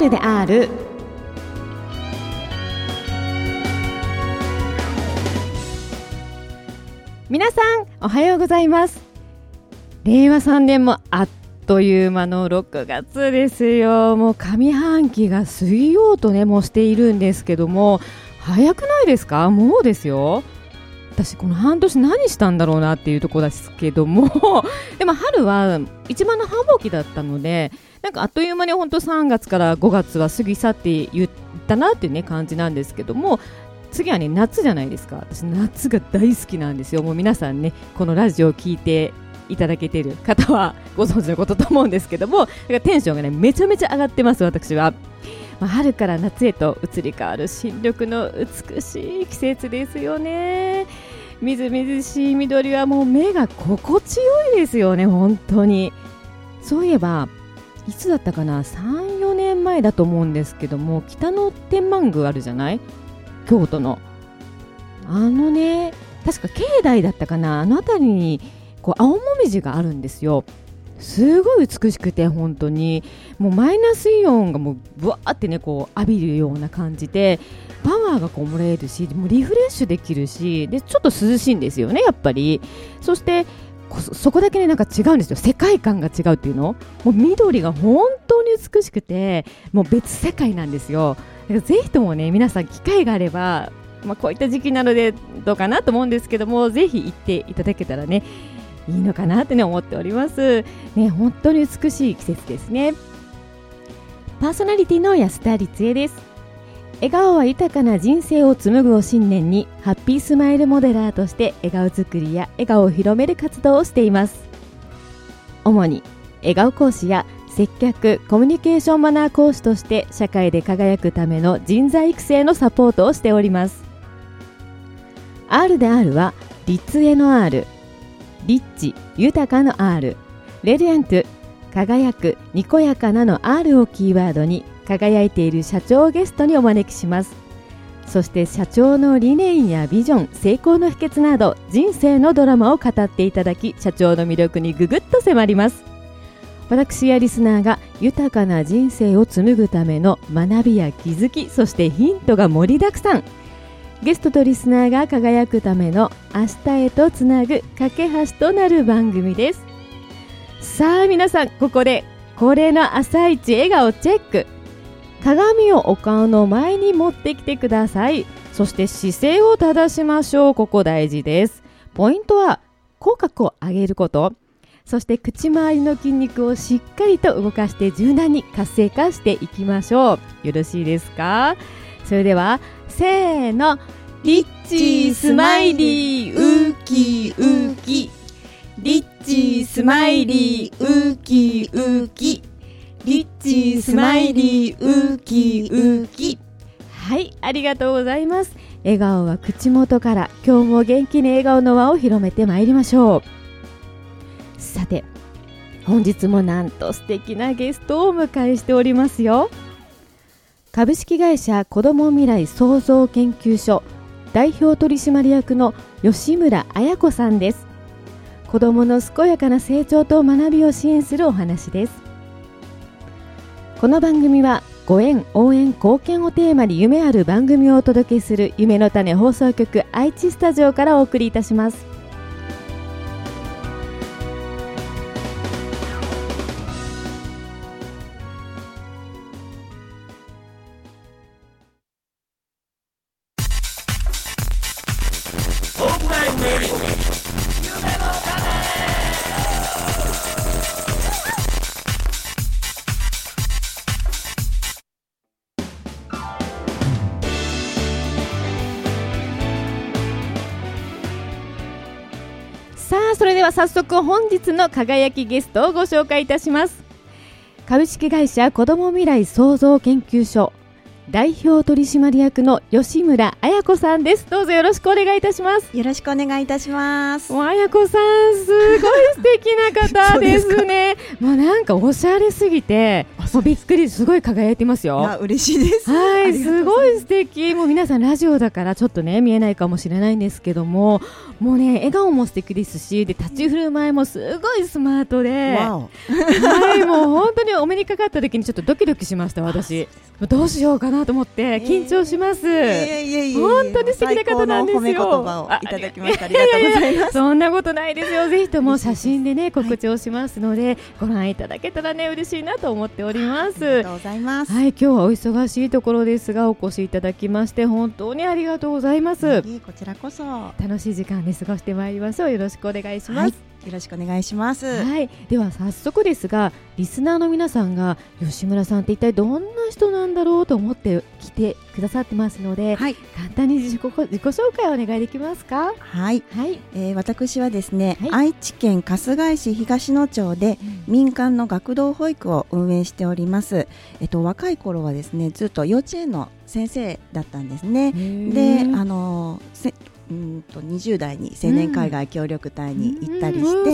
R で R。 皆さんおはようございます。令和3年もあっという間の6月ですよ。もう上半期が過ぎようとねもうしているんですけども、早くないですか？もうですよ。私この半年何したんだろうなっていうところですけどもでも春は一番の繁忙期だったので、なんかあっという間に本当3月から5月は過ぎ去って言ったなっていうね感じなんですけども、次はね夏じゃないですか。私夏が大好きなんですよ。もう皆さんねこのラジオを聞いていただけている方はご存知のことと思うんですけども、だからテンションがねめちゃめちゃ上がってます。私は春から夏へと移り変わる新緑の美しい季節ですよね。みずみずしい緑はもう目が心地よいですよね。本当に。そういえばいつだったかな、 3,4 年前だと思うんですけども、北の天満宮あるじゃない、京都のね、確か境内だったかな、あの辺りにこう青もみじがあるんですよ。すごい美しくて、本当にもうマイナスイオンがもうブワーってねこう浴びるような感じで、パワーがこう漏れるし、もうリフレッシュできるし、でちょっと涼しいんですよねやっぱり。そしてそこだけねなんか違うんですよ。世界観が違うっていうの、もう緑が本当に美しくて、もう別世界なんですよ。だからぜひともね皆さん機会があれば、こういった時期なのでどうかなと思うんですけども、ぜひ行っていただけたらねいいのかなってね思っておりますね。本当に美しい季節ですね。パーソナリティの安田律恵です。笑顔は豊かな人生を紡ぐを信念に、ハッピースマイルモデラーとして笑顔作りや笑顔を広める活動をしています。主に笑顔講師や接客コミュニケーションマナー講師として社会で輝くための人材育成のサポートをしております。 R で R は律恵の R、リッチ豊かの R、レリアント輝くにこやかなの R をキーワードに、輝いている社長をゲストにお招きします。そして社長の理念やビジョン、成功の秘訣など人生のドラマを語っていただき、社長の魅力にぐぐっと迫ります。私やリスナーが豊かな人生を紡ぐための学びや気づき、そしてヒントが盛りだくさん。ゲストとリスナーが輝くための明日へとつなぐ架け橋となる番組です。さあ皆さん、ここで恒例の朝一笑顔チェック。鏡をお顔の前に持ってきてください。そして姿勢を正しましょう。ここ大事です。ポイントは口角を上げること、そして口周りの筋肉をしっかりと動かして柔軟に活性化していきましょう。よろしいですか？それではせーの、リッチースマイリーウキウキ、リッチースマイリーウキウキ、リッチースマイリーウキウキ。はい、ありがとうございます。笑顔は口元から。今日も元気に笑顔の輪を広めてまいりましょう。さて本日もなんと素敵なゲストをお迎えしておりますよ。株式会社子ども未来創造研究所代表取締役の吉村彩子さんです。子どもの健やかな成長と学びを支援するお話です。この番組はご縁、応援、貢献をテーマに夢ある番組をお届けする夢の種放送局愛知スタジオからお送りいたします。それでは早速本日の輝きゲストをご紹介いたします。株式会社子ども未来創造研究所代表取締役の吉村彩子さんです。どうぞよろしくお願いいたします。 よろしくお願いいたします。 もう彩子さんすごい素敵な方ですね。もうなんかおしゃれすぎてもうびっくり、すごい輝いてますよ。 いや嬉しいです。 はい、すごい素敵。もう皆さんラジオだからちょっとね見えないかもしれないんですけども、もうね笑顔も素敵ですし、で立ち振る舞いもすごいスマートで、はい、もう本当にお目にかかった時にちょっとドキドキしました私。どうしようかなと思って緊張します。本当に素敵な方なんですよ。 最高の褒め言葉をいただきました。ありがとうございます。 そんなことないですよ。ぜひとも写真でね告知をしますので、ご覧いただけたらね嬉しいなと思っております。 ありがとうございます。 はい、今日はお忙しいところですがお越しいただきまして本当にありがとうございます。 こちらこそ楽しい時間で過ごしてまいりましょう。よろしくお願いします。はい、 よろしくお願いします。 はい、では早速ですが、リスナーの皆さんが吉村さんって一体どんな人なんだろうと思って来てくださってますので、はい、簡単に自己紹介をお願いできますか。 はい、はい、私はですね、はい、愛知県春日井市東野町で民間の学童保育を運営しております。若い頃はですねずっと幼稚園の先生だったんですね。で20代に青年海外協力隊に行ったりして、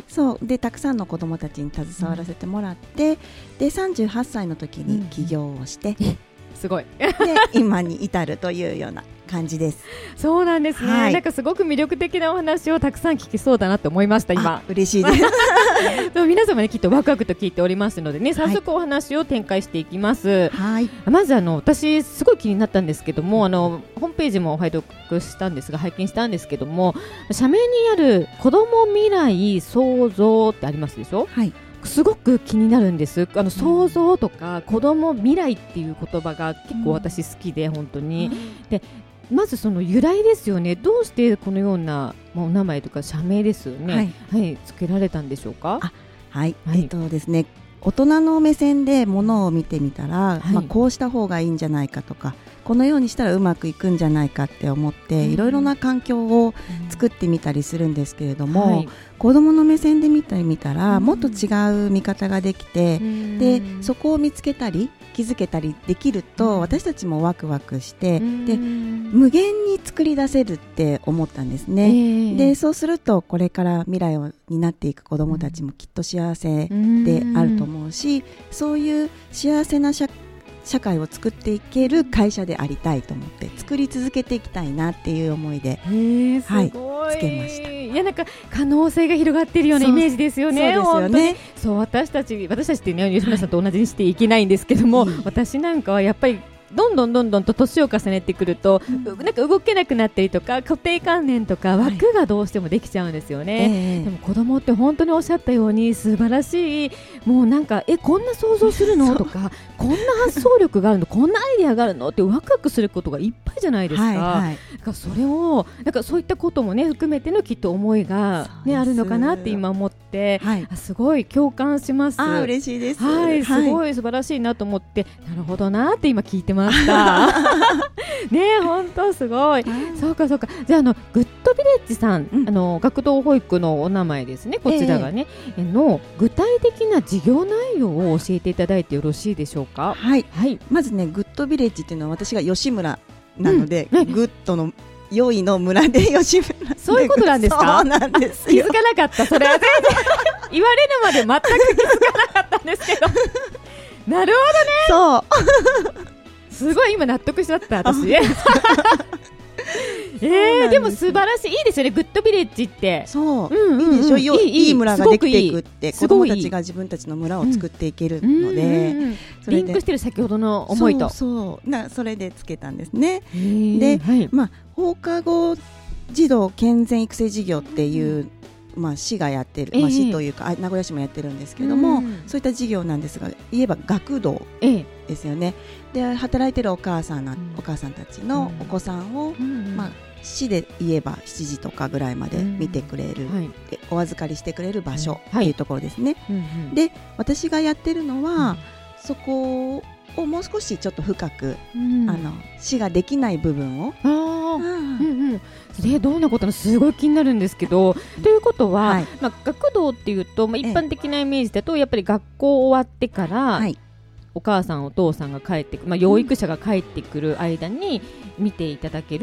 そうでたくさんの子どもたちに携わらせてもらって、で38歳の時に起業をして、 すごいで今に至るというような感じです。 そうなんですね、はい、なんかすごく魅力的なお話をたくさん聞きそうだなと思いました。今嬉しいです皆様ねきっとワクワクと聞いておりますのでね、早速お話を展開していきます。はい、まず私すごい気になったんですけども、ホームページも拝読したんですが拝見したんですけども、社名にある子ども未来創造ってありますでしょ。はい、すごく気になるんです。創造とか子供未来っていう言葉が結構私好きで本当に、でまずその由来ですよね。どうしてこのようなお名前とか社名ですよね、はいはい、付けられたんでしょうか。 はい、ですね、大人の目線でものを見てみたら、こうした方がいいんじゃないかとか、このようにしたらうまくいくんじゃないかって思って、いろいろな環境を作ってみたりするんですけれども、子どもの目線で見てみたら、もっと違う見方ができて、でそこを見つけたり気づけたりできると、私たちもワクワクして、で無限に作り出せるって思ったんですね。でそうするとこれから未来を担っていく子どもたちもきっと幸せであると思うし、そういう幸せな社会を作っていける会社でありたいと思って作り続けていきたいなっていう思いで、はい、つけました。 いやなんか可能性が広がっているようなイメージですよね。 そうですよね。 そう私たちってね吉村さんと同じにしていけないんですけども、私なんかはやっぱりどんどんと年を重ねてくると、なんか動けなくなったりとか固定観念とか枠がどうしてもできちゃうんですよね。でも子供って本当におっしゃったように素晴らしい、もうなんかこんな想像するのとかこんな発想力があるのこんなアイデアがあるのってワクワクすることがいっぱいじゃないですか。だからそれをなんかそういったこともね含めてのきっと思いが、ね、あるのかなって今思って、すごい共感します。 嬉しいです。 はい、すごい素晴らしいなと思って、なるほどなって今聞いてますねえ本当すごい、そうか。じゃあグッドビレッジさん、学童保育のお名前ですね、こちらがね、の具体的な事業内容を教えていただいてよろしいでしょうか。 はい、まずねグッドビレッジっていうのは私が吉村なので、グッドの良いの村で吉村、 そういうことなんですか。 そうなんですよ。 気づかなかった。それは全然言われるまで全く気づかなかったんですけどなるほどね。そうすごい今納得しちゃった私でも素晴らしい、いいですよねグッドビレッジって。 そう、いいでしょ。いい村ができていくって、子どもたちが自分たちの村を作っていけるので、 リンクしてる先ほどの思いと、 それでつけたんですね。で、放課後児童健全育成事業っていう市がやってる、市というか名古屋市もやってるんですけども、そういった事業なんですが、言えば学童ですよね。で働いてるお母さんたちのお子さんを、市で言えば7時とかぐらいまで見てくれる、でお預かりしてくれる場所っていうところですね。で私がやってるのは、そこをもう少しちょっと深く、市ができない部分をどんなことのすごい気になるんですけど、ということは、学童っていうと、一般的なイメージだとやっぱり学校終わってから、お母さんお父さんが帰ってくる、養育者が帰ってくる間に見ていただけるという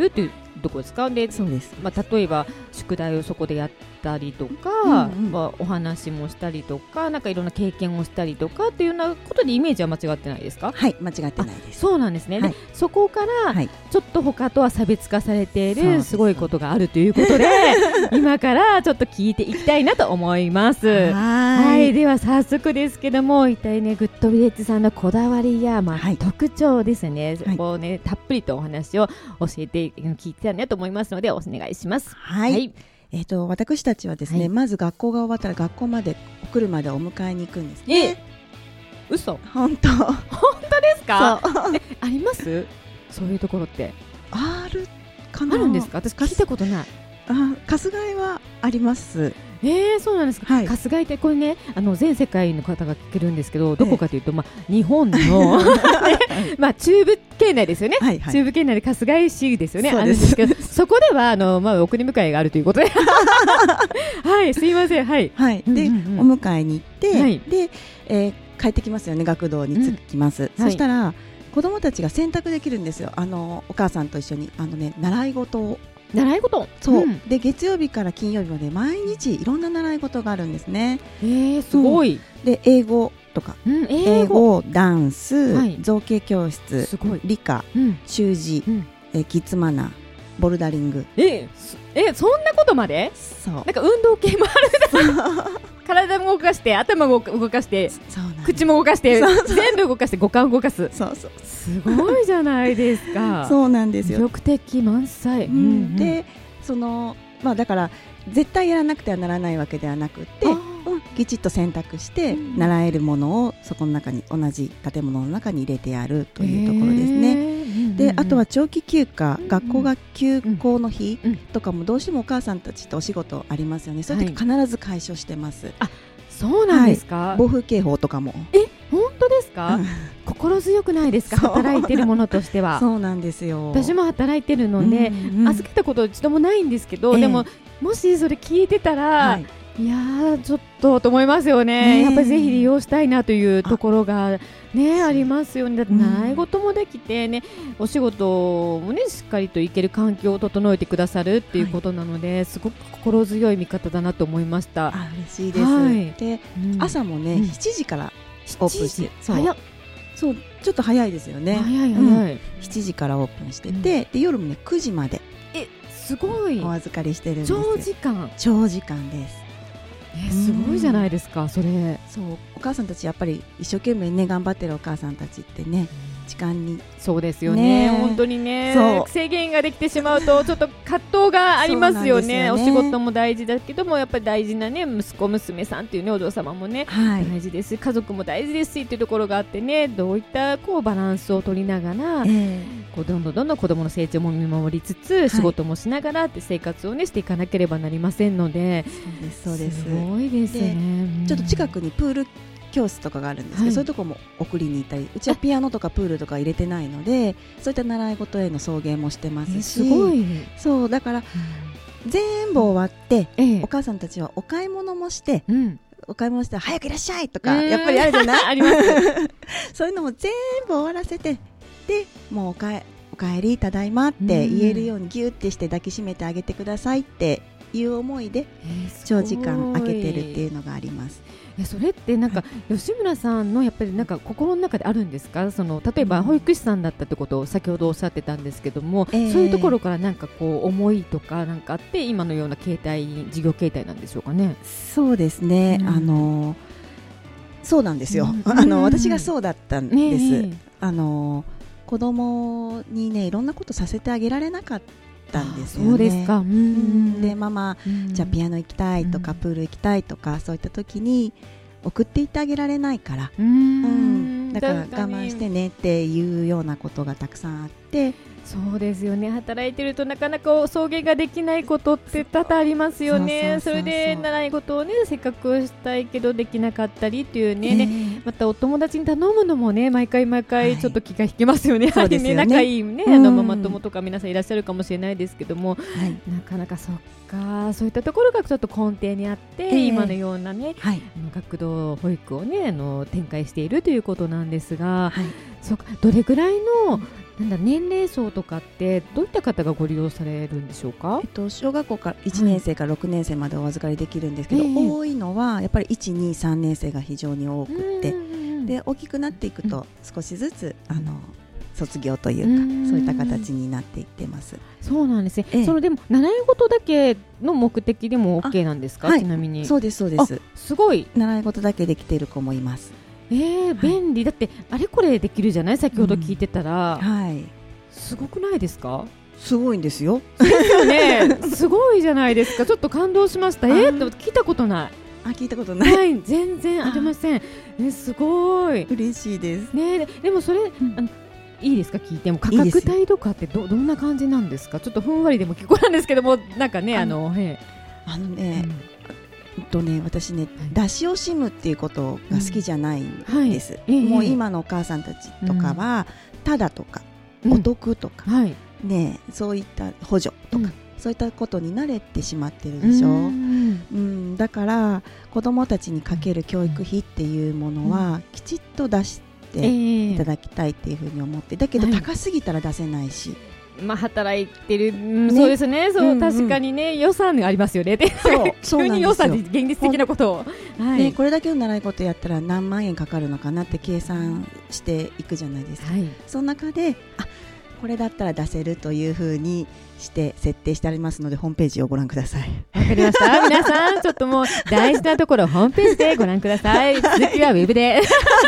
どこですか？で、 そうです、 例えば宿題をそこでやったりとか、お話もしたりとか、なんかいろんな経験をしたりとかっていうようなことでイメージは間違ってないですか？ はい、間違ってないです。 そうなんですね、 はい、 でそこからちょっと他とは差別化されているすごいことがあるということで今からちょっと聞いていきたいなと思います。はい、では早速ですけども、一体ねグッドヴィレッジさんのこだわりや、特徴ですね、そこをねたっぷりとお話を教えて聞いてたいなと思いますのでお願いします。 はい、私たちはですね、まず学校が終わったら学校まで送るまでお迎えに行くんですね。 嘘？ 本当ですか？あります？そういうところってあるかな？ あるんですか？私聞いたことない。 春日井はあります。 そうなんですか。春日井ってこれね、全世界の方が聞けるんですけど、どこかというと、日本の中部圏内ですよね。中部圏内で春日井市ですよね。あるんですけど、そこでは送り迎えがあるということではい、すいません。はい、で、お迎えに行って、で、帰ってきますよね。学童に着きます。そしたら子どもたちが選択できるんですよ。お母さんと一緒に習い事を。そう、で月曜日から金曜日まで毎日いろんな習い事があるんですね。 すごい。 で英語とか、英語、ダンス、造形教室、理科、習字、キッズマナー、ボルダリング。 そんなことまで？そう。なんか運動系もあるんだ。体も動かして、頭も動かして、口も動かして、全部動かして、五感動かす。すごいじゃないですか。 そうなんですよ。 魅力的満載。 で、だから絶対やらなくてはならないわけではなくて、きちっと選択して習えるものをそこの中に、同じ建物の中に入れてやるというところですね。で、あとは長期休暇、学校が休校の日とかもどうしてもお母さんたちとお仕事ありますよね。そういう時必ず解消してます。 そうなんですか？ 暴風警報とかも。 本当ですか？心強くないですか？働いてるものとしては。 そうなんですよ。 私も働いてるので預けたこと一度もないんですけど、でももしそれ聞いてたら、いやーちょっとと思いますよね。やっぱりぜひ利用したいなというところがねありますよね。だって習い事もできてね、お仕事もねしっかりといける環境を整えてくださるっていうことなので、すごく心強い味方だなと思いました。 嬉しいです。で、朝もね7時からオープンして、そうちょっと早いですよね。7時からオープンしてて、で夜もね9時まですごいお預かりしてるんですよ。長時間です。 すごいじゃないですか。それそう、お母さんたちやっぱり一生懸命ね頑張ってるお母さんたちってね、時間にそうですよね。本当にね、制限ができてしまうとちょっと葛藤がありますよね。お仕事も大事だけども、やっぱり大事なね息子娘さんっていうねお嬢様もね、大事ですし、家族も大事ですしっていうところがあってね、どういったバランスを取りながら、どんどん子供の成長も見守りつつ、仕事もしながらって生活をねしていかなければなりませんので。 そうです。 すごいですね。 ちょっと近くにプール教室とかがあるんですけど、そういうところも送りに行ったり、うちはピアノとかプールとか入れてないので、そういった習い事への送迎もしてますし、 すごい。 そうだから、全部終わって、お母さんたちはお買い物もして、お買い物して早くいらっしゃいとかやっぱりあるじゃない？ありますそういうのも全部終わらせて、でもうお帰りただいまって言えるようにギュッてして抱きしめてあげてくださいっていう思いで長時間空けてるっていうのがあります。 それってなんか吉村さんのやっぱりなんか心の中であるんですか？例えば保育士さんだったってことを先ほどおっしゃってたんですけども、そういうところからなんか思いとかなんかあって今のような事業形態なんでしょうかね？ そうですね、そうなんですよ、私がそうだったんです。子供にねいろんなことさせてあげられなかったんですよね。 そうですか。 でママ、じゃあピアノ行きたいとか、プール行きたいとか、そういった時に送っていってあげられないから、だから我慢してねっていうようなことがたくさんあって。 そうですよね。働いてるとなかなか送迎ができないことって多々ありますよね。それで習い事をねせっかくしたいけどできなかったりっていうね、またお友達に頼むのもね毎回ちょっと気が引きますよね。仲いいねママ友とか皆さんいらっしゃるかもしれないですけども、なかなかそういったところがちょっと根底にあって、今のようなね、学童保育をね展開しているということなんですが、どれぐらいのなんだ年齢層とかってどういった方がご利用されるんでしょうか？ 小学校から1年生から6年生までお預かりできるんですけど、多いのはやっぱり1、2、3年生が非常に多くってで大きくなっていくと少しずつ卒業というかそういった形になっていってます。 そうなんですね。そのでも習い事だけの目的でも OK なんですか？ はい、 ちなみに。 そうですそうです。 すごい習い事だけできている子もいます。 便利だってあれこれできるじゃない？先ほど聞いてたら、 はい、 すごくないですか？ すごいんですよ。 ですよね。すごいじゃないですか。ちょっと感動しました。聞いたことない。 聞いたことない。 はい、全然ありません。すごい嬉しいですね。でもそれ、いいですか？聞いても価格帯とかってどんな感じなんですか？ちょっとふんわりでも聞こえるんですけども、なんかね私ね、出し惜しむっていうことが好きじゃないんです、もう今のお母さんたちとかは、ただとかお得とか、そういった補助とか、そういったことに慣れてしまってるでしょ。だから子どもたちにかける教育費っていうものはきちっと出していただきたいっていうふうに思って、だけど高すぎたら出せないし、 働いてる、そうですね。そう、確かにね、予算がありますよね。急に予算で現実的なことを、 これだけの習い事やったら何万円かかるのかなって計算していくじゃないですか。その中でこれだったら出せるというふうにして設定してありますので、ホームページをご覧ください。 わかりました。皆さんちょっともう大事なところホームページでご覧ください。続きはウェブで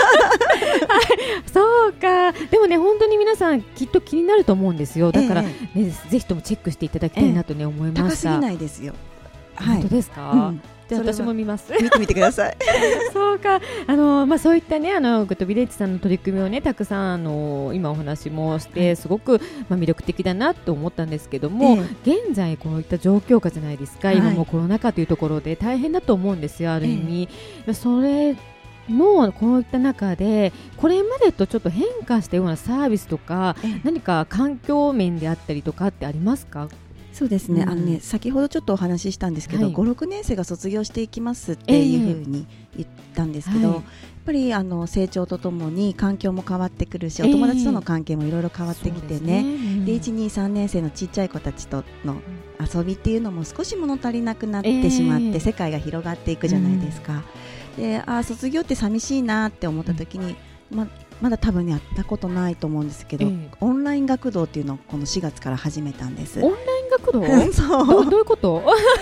そうか。でもね、本当に皆さんきっと気になると思うんですよ。だから、ぜひともチェックしていただきたいなとね、思いました。 高すぎないですよ。 本当ですか？じゃあ私も見ます。 見てみてください。 そうか。そういったね、グッドビレッジさんの取り組みをね、たくさん今お話もしてすごく魅力的だなと思ったんですけども、現在こういった状況下じゃないですか。今もコロナ禍というところで大変だと思うんですよ、ある意味。それのこういった中でこれまでとちょっと変化したようなサービスとか、何か環境面であったりとかってありますか？ そうですね、先ほどちょっとお話ししたんですけど、5、6年生が卒業していきますっていうふうに言ったんですけど、やっぱり成長とともに環境も変わってくるし、お友達との関係もいろいろ変わってきてね、で1、2、3年生のちっちゃい子たちとの遊びっていうのも少し物足りなくなってしまって、世界が広がっていくじゃないですか。で卒業って寂しいなって思った時に、まだ多分やったことないと思うんですけど、オンライン学童っていうのをこの4月から始めたんです。 オンライン学童そうどういうこと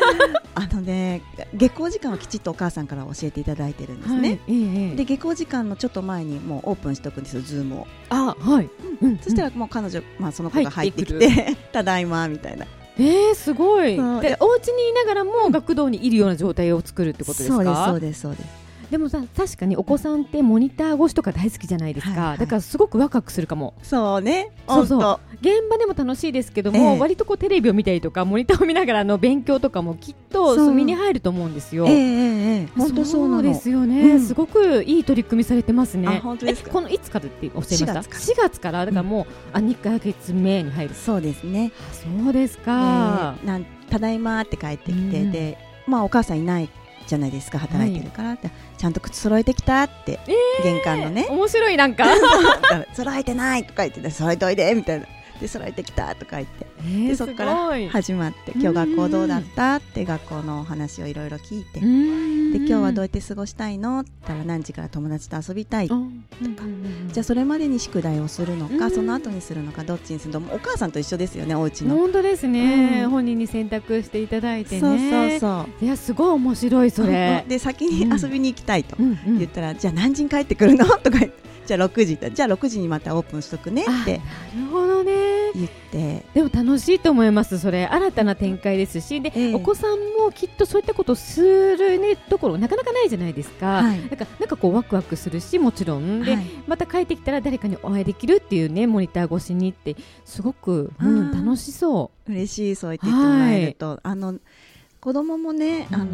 下校時間をきちっとお母さんから教えていただいてるんですね。で下校時間のちょっと前にもうオープンしておくんですよ、ズームを。そしたらもう彼女、その子が入ってきてただいまみたいな。 すごい。でお家にいながらも学童にいるような状態を作るってことですか？ そうですそうです。 でも確かにお子さんってモニター越しとか大好きじゃないですか。だからすごくワクワクするかも。 そうね。 現場でも楽しいですけども、割とテレビを見たりとかモニターを見ながらの勉強とかもきっと身に入ると思うんですよ。 本当そうですよね。すごくいい取り組みされてますね。 本当ですか？ このいつからっておっしゃいました？4月からだからもう2ヶ月目に入る。 そうですね。 そうですか。 ただいまって帰ってきて、でお母さんいないじゃないですか、働いてるから、ちゃんと靴揃えてきたって玄関のね、 面白いなんか揃えてないとか言って揃えといでみたいなで揃えてきたとか言って、でそこから始まって、今日学校どうだったって学校のお話をいろいろ聞いて、で今日はどうやって過ごしたいのって言ったら何時から友達と遊びたいとか、じゃあそれまでに宿題をするのか、その後にするのか、どっちにするのか、お母さんと一緒ですよね、お家の。 本当ですね、本人に選択していただいてね。いやすごい面白いそれで先に遊びに行きたいと言ったら、じゃあ何時に帰ってくるのとか言って、じゃあ6時だ、じゃあ6時にまたオープンしとくねって。 なるほどね。 言って、 でも楽しいと思います。それ新たな展開ですし、で、お子さんもきっとそういったことをするねところなかなかないじゃないですか。なんかこうワクワクするし、もちろんで、また帰ってきたら誰かにお会いできるっていうね、モニター越しにってすごく、楽しそう。 嬉しい、そう言って言ってもらえると、子供もね、一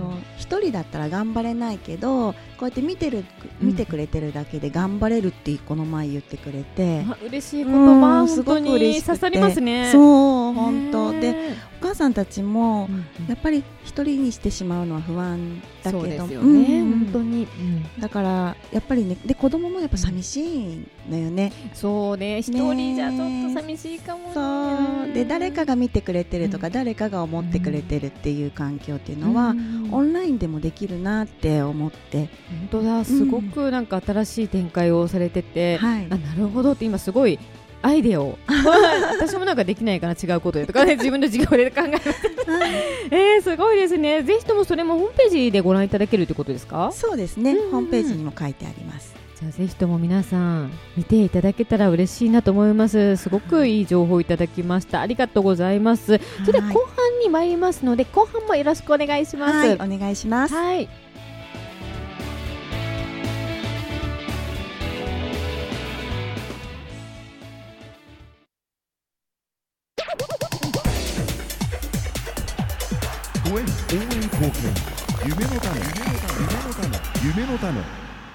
一人だったら頑張れないけどこうやって見てくれてるだけで頑張れるってこの前言ってくれて、 嬉しい言葉、 すごく嬉しくて刺さりますね。 そう本当で、お母さんたちもやっぱり一人にしてしまうのは不安だけど、 そうですよね、本当に、 だからやっぱりね、で子供もやっぱ寂しいんだよね。 そうね、一人じゃちょっと寂しいかもね。 そうで、誰かが見てくれてるとか、誰かが思ってくれてるっていう環境っていうのは、オンラインでもできるなって思って、 本当だ、すごくなんか新しい展開をされてて、なるほどって今すごいアイデアを私もなんかできないかな、違うことでとかね、自分の授業で考えます、すごいですね。ぜひともそれもホームページでご覧いただけるということですか？ そうですね、ホームページにも書いてあります。 じゃあぜひとも皆さん見ていただけたら嬉しいなと思います。すごくいい情報いただきました。ありがとうございます。それで後半に参りますので、後半もよろしくお願いします。 お願いします。 応援貢献、夢のため、夢のため。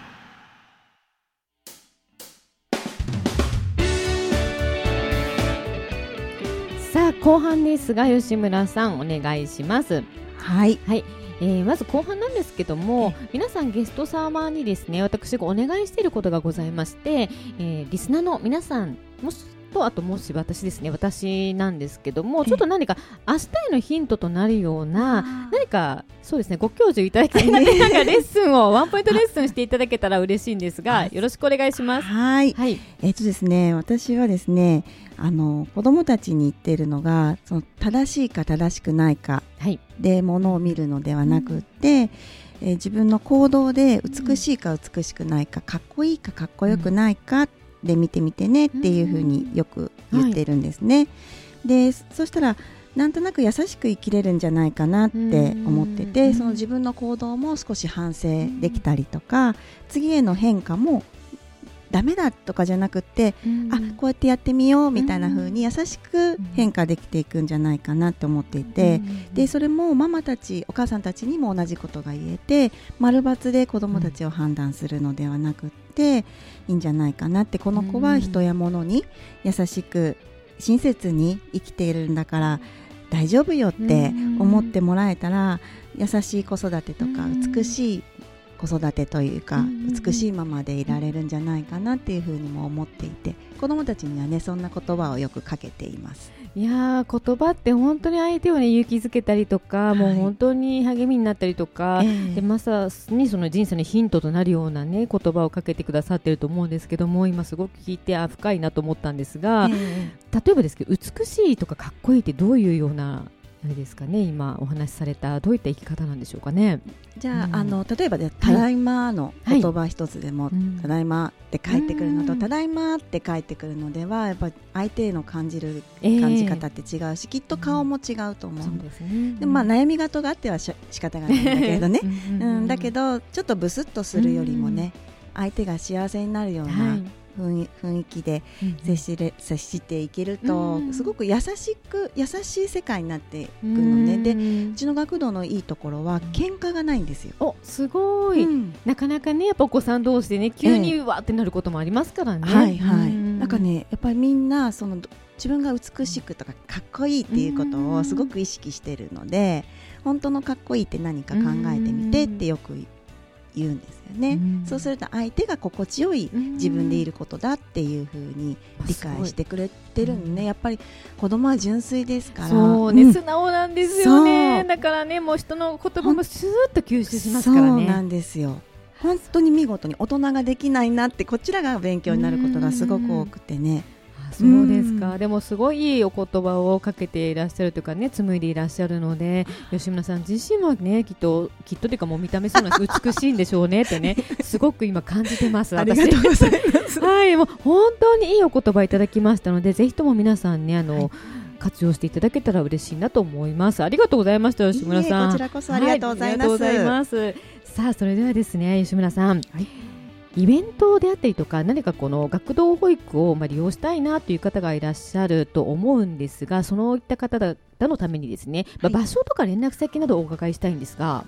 さあ後半ですが、吉村さんお願いします。 はい、 まず後半なんですけども、皆さんゲスト様にですね、私がお願いしていることがございまして、リスナーの皆さんあともし私なんですけども、ちょっと何か明日へのヒントとなるような何かそうですね、ご教授いただきたいなって、なんかレッスンをワンポイントレッスンしていただけたら嬉しいんですが、よろしくお願いします。 ですね、私はですね、子どもたちに言っているのが、その正しいか正しくないかでものを見るのではなくって、自分の行動で美しいか美しくないか、かっこいいかかっこよくないかで見てみてねっていうふうによく言ってるんですね。でそしたらなんとなく優しく生きれるんじゃないかなって思ってて、その自分の行動も少し反省できたりとか、次への変化もダメだとかじゃなくって、こうやってやってみようみたいな風に優しく変化できていくんじゃないかなって思っていて、でそれもママたち、お母さんたちにも同じことが言えて、丸×で子どもたちを判断するのではなくっていいんじゃないかなって、この子は人や物に優しく親切に生きているんだから大丈夫よって思ってもらえたら、優しい子育てとか美しい子育てというか、美しいままでいられるんじゃないかなっていうふうにも思っていて、子どもたちにはね、そんな言葉をよくかけています。 いやー、言葉って本当に相手をね、勇気づけたりとか、もう本当に励みになったりとか、でまさにその人生のヒントとなるようなね、言葉をかけてくださってると思うんですけども、今すごく聞いて深いなと思ったんですが、例えばですけど、美しいとかかっこいいってどういうようなあれですかね、今お話しされたどういった生き方なんでしょうかね。 じゃあ、例えばでただいまの言葉一つでも、ただいまって返ってくるのと、ただいまって返ってくるのでは、やっぱり相手への感じ方って違うし、きっと顔も違うと思う。そうですね。で、悩み事があっては仕方がないんだけれどねだけどちょっとブスッとするよりもね、相手が幸せになるような雰囲気で接していけると、すごく優しい世界になっていくのね。で、うちの学童のいいところは喧嘩がないんですよ。 すごい、なかなかね、やっぱお子さん同士でね、急にわーってなることもありますからね。 なんかね、やっぱりみんなその自分が美しくとかかっこいいっていうことをすごく意識してるので、本当のかっこいいって何か考えてみてってよく言うんですよね。そうすると相手が心地よい自分でいることだっていう風に理解してくれてるのね。やっぱり子供は純粋ですから、 そうね、素直なんですよね。だからね、もう人の言葉もスーッと吸収しますからね。 そうなんですよ。本当に見事に大人ができないなって、こちらが勉強になることがすごく多くてね。 そうですか。でもすごいお言葉をかけていらっしゃるというかね、紡いでいらっしゃるので、吉村さん自身もね、きっとというか、もう見た目そうなんです美しいんでしょうねってねすごく今感じてます。 ありがとうございます。 もう本当にいいお言葉いただきましたので、ぜひとも皆さんね、活用していただけたら嬉しいなと思います。ありがとうございました、吉村さん。 こちらこそありがとうございます。 さあ、それではですね、吉村さん、イベントであったりとか、何かこの学童保育を利用したいなという方がいらっしゃると思うんですが、そういった方々のためにですね、場所とか連絡先などをお伺いしたいんですが。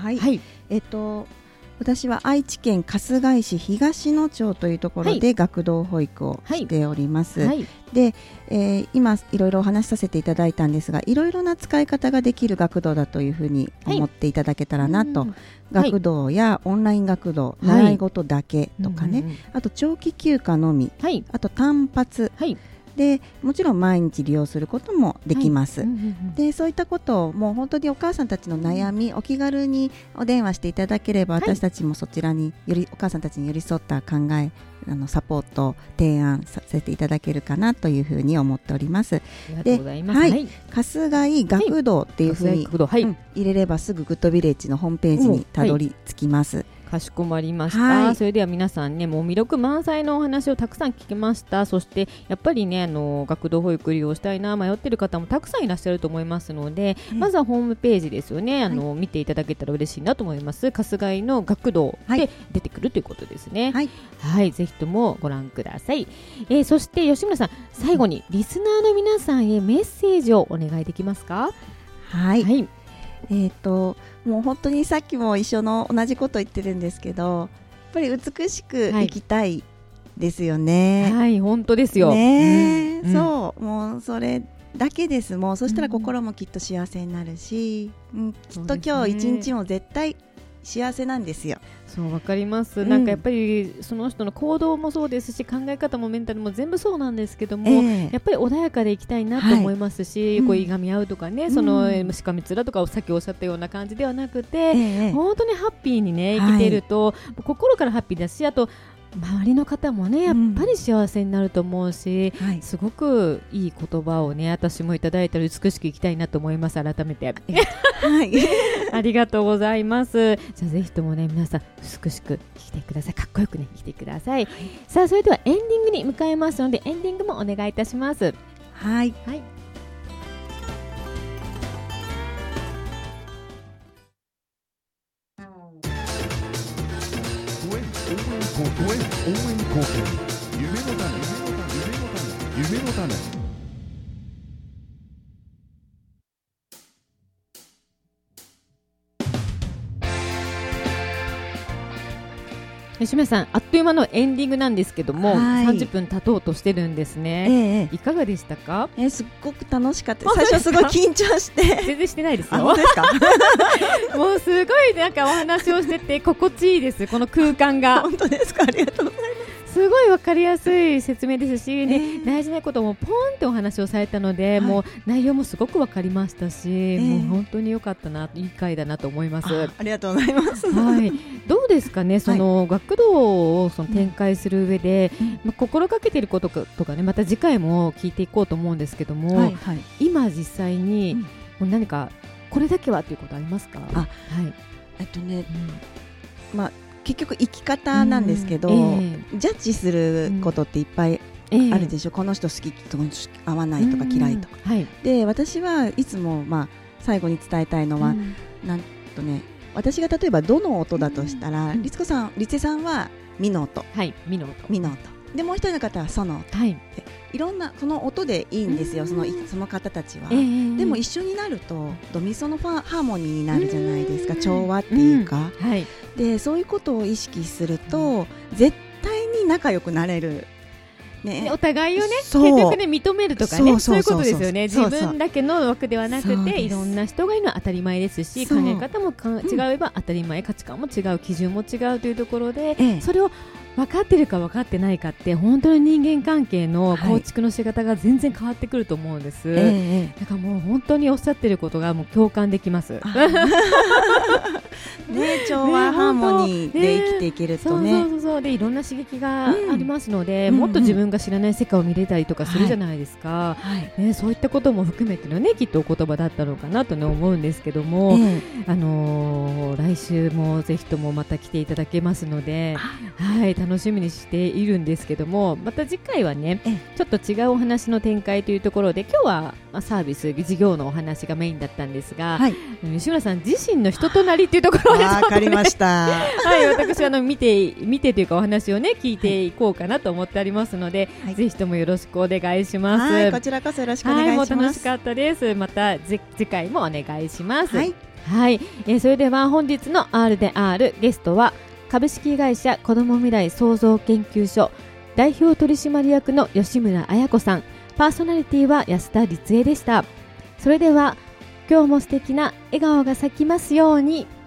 はい、 はい、 私は愛知県春日井市東野町というところで学童保育をしております、 はい、 で、今いろいろお話しさせていただいたんですが、いろいろな使い方ができる学童だというふうに思っていただけたらなと、学童やオンライン学童、習い事だけとかね、あと長期休暇のみ、あと単発、でもちろん毎日利用することもできます、でそういったことをもう本当にお母さんたちの悩み、お気軽にお電話していただければ、私たちもそちらによりお母さんたちに寄り添った考え、サポート提案させていただけるかなというふうに思っております。 ありがとうございます。はい、 春日井学童っていうふうに、入れればすぐグッドビレッジのホームページにたどり着きます。 かしこまりました、それでは皆さんね、もう魅力満載のお話をたくさん聞きました。そしてやっぱりね、学童保育利用したいな迷ってる方もたくさんいらっしゃると思いますので、まずはホームページですよね、見ていただけたら嬉しいなと思います。春日井の学童で出てくるということですね。はい、ぜひともご覧ください。そして吉村さん、最後にリスナーの皆さんへメッセージをお願いできますか？ はい、もう本当にさっきも一緒の同じこと言ってるんですけど、やっぱり美しく生きたいですよね。 はい、本当ですよ、 そう、もうそれだけです。もうそしたら心もきっと幸せになるし、きっと今日一日も絶対幸せなんですよ。 そうわかります、なんかやっぱりその人の行動もそうですし、考え方もメンタルも全部そうなんですけども、やっぱり穏やかでいきたいなと思いますし、こういがみ合うとかね、そのしかみつらとかをさっきおっしゃったような感じではなくて、本当にハッピーにね生きていると、心からハッピーだし、あと周りの方もねやっぱり幸せになると思うし、すごくいい言葉をね私もいただいたら美しく生きたいなと思います。改めてありがとうございます。じゃあぜひともね皆さん美しく生きてください。かっこよくね生きてください。さあそれではエンディングに向かいますので、エンディングもお願いいたします。 はい、 応援貢献、夢の種、夢の種。 吉村さん、あっという間のエンディングなんですけども、30分経とうとしてるんですね。いかがでしたか？ すっごく楽しかった。最初すごい緊張して全然してないですよ。 本当ですか？ もうすごいなんかお話をしてて心地いいです。この空間が。 本当ですか？ありがとうございます。 すごい分かりやすい説明ですし、大事なこともポンってお話をされたので、もう内容もすごく分かりましたし、もう本当に良かったな、いい回だなと思います。 ありがとうございます。 どうですかね、その学童をその展開する上で、心がけていることとかね、また次回も聞いていこうと思うんですけども、今実際に何かこれだけはということありますか？ 結局生き方なんですけど、ジャッジすることっていっぱいあるでしょ。この人好き、この人合わないとか嫌いとか、で私はいつも最後に伝えたいのは、なんとね、私が例えばどの音だとしたら、律恵さんはミの音、ミの音で、もう一人の方はソの音、いろんなその音でいいんですよ、その方たちは。でも一緒になるとドミソのハーモニーになるじゃないですか、調和っていうか、でそういうことを意識すると、絶対に仲良くなれる、 お互いをね結局ね認めるとかね、そういうことですよね。自分だけの枠ではなくて、いろんな人がいるのは当たり前ですし、考え方も違えば当たり前、価値観も違う、基準も違うというところで、それを分かってるか分かってないかって本当に人間関係の構築の仕方が全然変わってくると思うんです。だからもう本当におっしゃってることがもう共感できます。 調和ハーモニーで生きていけるとね、 でいろんな刺激がありますので、もっと自分が知らない世界を見れたりとかするじゃないですか。そういったことも含めてのね、きっとお言葉だったのかなと思うんですけども、来週もぜひともまた来ていただけますので、楽しみにしているんですけども、また次回はねちょっと違うお話の展開というところで、今日はサービス事業のお話がメインだったんですが、吉村さん自身の人となりというところでわかりました。 私見てというかお話をね聞いていこうかなと思ってありますので、ぜひともよろしくお願いします。 こちらこそよろしくお願いします。 もう楽しかったです。また次回もお願いします。 はい、それでは本日の R で R、ゲストは株式会社子ども未来創造研究所代表取締役の吉村彩子さん、パーソナリティは安田律恵でした。それでは今日も素敵な笑顔が咲きますように。